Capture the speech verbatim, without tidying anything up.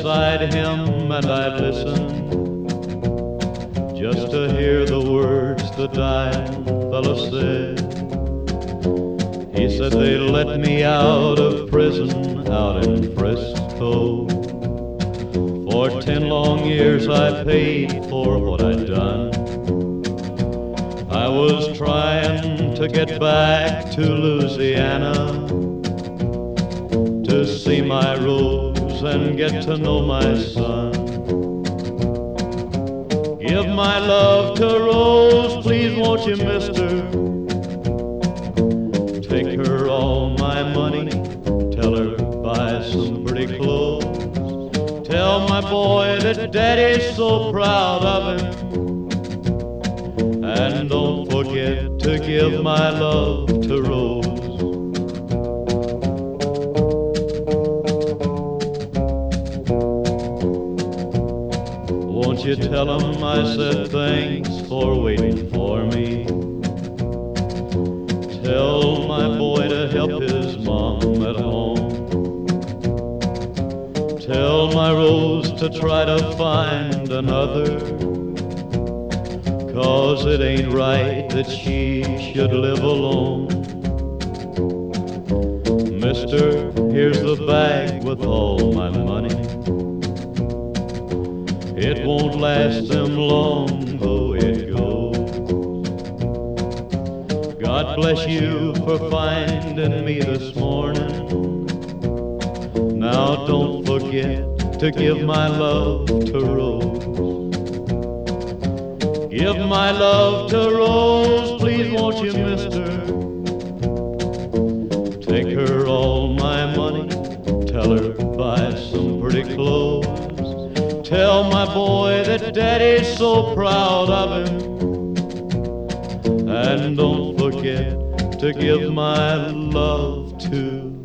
beside him and I'd listen just to hear the words the dying fellow said. He said they let me out of prison out in Frisco. For ten long years I paid for what I'd done. I was trying to get back to Louisiana to see my Rose and get to know my son. Give my love to Rose, please won't you, mister? Take her all my money, tell her buy some pretty clothes. Tell my boy that Daddy's so proud of him. And don't forget to give my love to Rose. Won't you tell him I said thanks for waiting for me? Tell my boy to help his mom at home. Tell my Rose to try to find another, 'cause it ain't right that she should live alone. Mister, here's the bag with all my money. It won't last them long, though it goes. God bless you for finding me this morning. Now don't forget to give my love to Rose. Give my love to Rose, please won't you, mister? Take her all my money, tell her buy some pretty clothes. Tell my boy that Daddy's so proud of him. And don't forget to give my love to